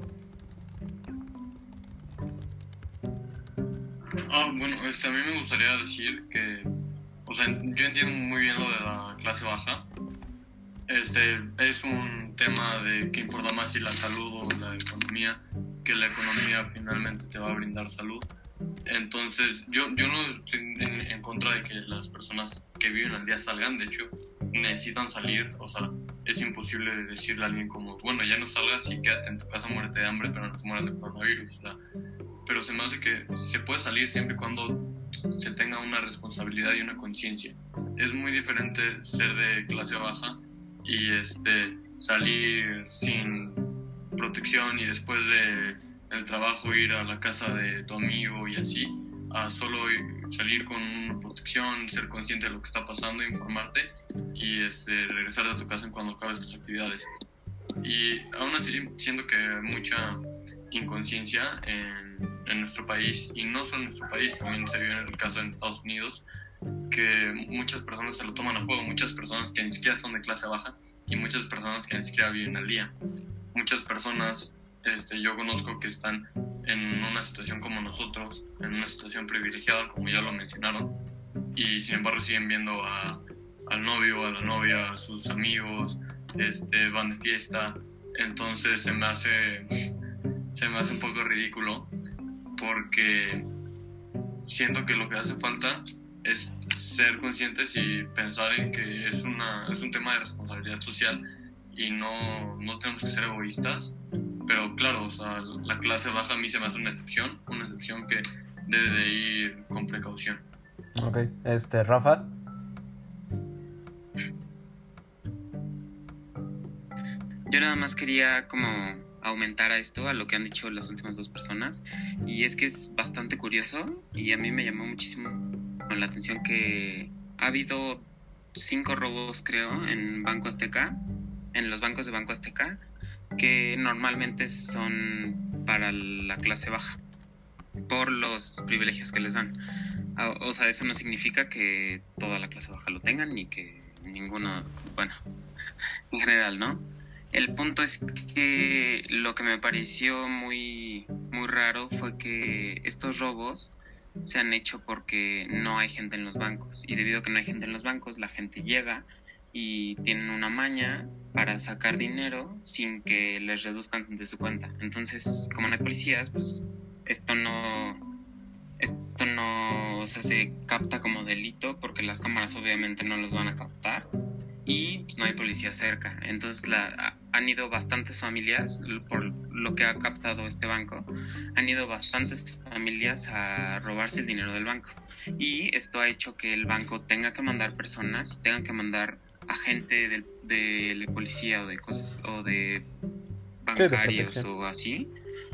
Ah, bueno, este, a mí me gustaría decir que, o sea, yo entiendo muy bien lo de la clase baja. Este es un tema de que importa más si la salud o la economía, que la economía finalmente te va a brindar salud. Entonces yo, yo no estoy en, en contra de que las personas que viven al día salgan. De hecho, necesitan salir. O sea, es imposible decirle a alguien como, bueno, ya no salgas y quédate en tu casa, muérete de hambre, pero no te mueras de coronavirus. O sea, pero se me hace que se puede salir siempre y cuando se tenga una responsabilidad y una conciencia. Es muy diferente ser de clase baja y este salir sin protección y después de el trabajo ir a la casa de tu amigo y así, a solo salir con una protección, ser consciente de lo que está pasando, informarte y este, regresar a tu casa cuando acabes tus actividades. Y aún así siento que hay mucha inconsciencia en, en nuestro país, y no solo en nuestro país, también se vio en el caso en Estados Unidos, que muchas personas se lo toman a juego, muchas personas que ni siquiera son de clase baja y muchas personas que ni siquiera viven al día. Muchas personas, este, yo conozco que están en una situación como nosotros, en una situación privilegiada, como ya lo mencionaron, y sin embargo siguen viendo a, al novio, a la novia, a sus amigos, este, van de fiesta. Entonces se me hace, se me hace un poco ridículo, porque siento que lo que hace falta es ser conscientes y pensar en que es, una, es un tema de responsabilidad social y no, no tenemos que ser egoístas. Pero claro, o sea, la clase baja a mí se me hace una excepción, una excepción que debe de ir con precaución. Ok, este, Rafa. Yo nada más quería como aumentar a esto, a lo que han dicho las últimas dos personas, y es que es bastante curioso y a mí me llamó muchísimo la atención que ha habido cinco robos, creo, en Banco Azteca, en los bancos de Banco Azteca, que normalmente son para la clase baja, por los privilegios que les dan. O sea, eso no significa que toda la clase baja lo tengan, ni que ninguno, bueno, en general, ¿no? El punto es que lo que me pareció muy, muy raro fue que estos robos se han hecho porque no hay gente en los bancos, y debido a que no hay gente en los bancos, la gente llega y tienen una maña para sacar dinero sin que les reduzcan de su cuenta. Entonces, como no hay policías, pues esto no esto no, o sea, se capta como delito porque las cámaras obviamente no los van a captar y pues, no hay policía cerca. Entonces la, han ido bastantes familias, por lo que ha captado este banco, han ido bastantes familias a robarse el dinero del banco. Y esto ha hecho que el banco tenga que mandar personas, tengan que mandar a gente de, de la policía o de cosas o de bancarios sí, o así.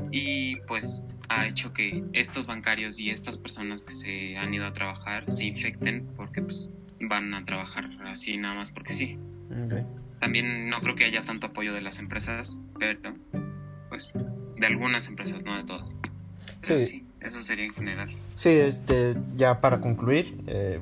Y pues ha hecho que estos bancarios y estas personas que se han ido a trabajar se infecten porque pues van a trabajar así nada más porque sí. Okay. También no creo que haya tanto apoyo de las empresas, pero pues de algunas empresas, no de todas. Pero sí, sí eso sería en general. Sí, este, ya para concluir, eh,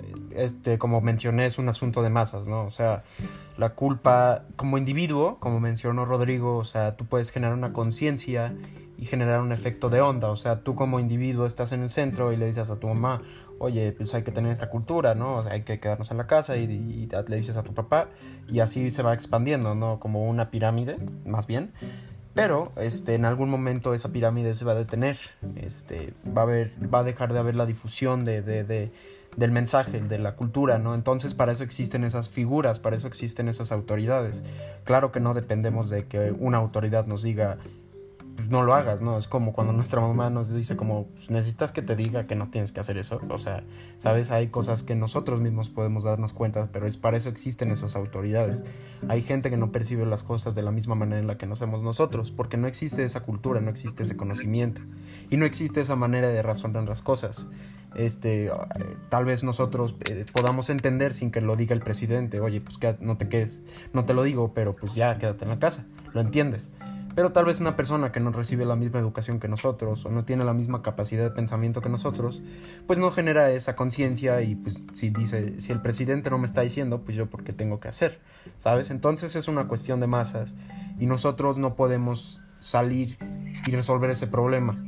este, como mencioné, es un asunto de masas, ¿no? O sea, la culpa como individuo, como mencionó Rodrigo, o sea, tú puedes generar una conciencia y generar un efecto de onda. O sea, tú como individuo estás en el centro y le dices a tu mamá, oye, pues hay que tener esta cultura, ¿no? O sea, hay que quedarnos en la casa y, y le dices a tu papá y así se va expandiendo, ¿no? Como una pirámide, más bien. Pero este, en algún momento esa pirámide se va a detener, este, va a haber, va a dejar de haber la difusión de, de, de, del mensaje, de la cultura, ¿no? Entonces para eso existen esas figuras, para eso existen esas autoridades. Claro que no dependemos de que una autoridad nos diga, pues no lo hagas, ¿no? Es como cuando nuestra mamá nos dice como, pues necesitas que te diga que no tienes que hacer eso. O sea, ¿sabes? Hay cosas que nosotros mismos podemos darnos cuenta, pero es para eso existen esas autoridades. Hay gente que no percibe las cosas de la misma manera en la que lo hacemos nosotros, porque no existe esa cultura, no existe ese conocimiento y no existe esa manera de razonar las cosas. Este, tal vez nosotros eh, podamos entender sin que lo diga el presidente, oye, pues que no te quedes, no te lo digo, pero pues ya quédate en la casa, lo entiendes. Pero tal vez una persona que no recibe la misma educación que nosotros o no tiene la misma capacidad de pensamiento que nosotros, pues no genera esa conciencia y pues si dice, si el presidente no me está diciendo, pues yo por qué tengo que hacer, ¿sabes? Entonces es una cuestión de masas y nosotros no podemos salir y resolver ese problema.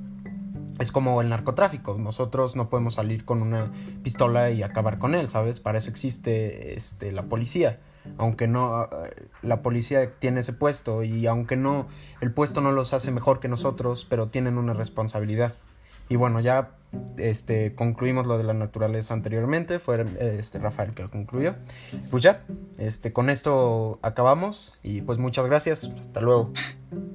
Es como el narcotráfico, nosotros no podemos salir con una pistola y acabar con él, ¿sabes? Para eso existe este, la policía. Aunque no, la policía tiene ese puesto y aunque no, el puesto no los hace mejor que nosotros, pero tienen una responsabilidad. Y bueno, ya este, concluimos lo de la naturaleza anteriormente, fue este, Rafael que lo concluyó. Pues ya, este, con esto acabamos y pues muchas gracias, hasta luego.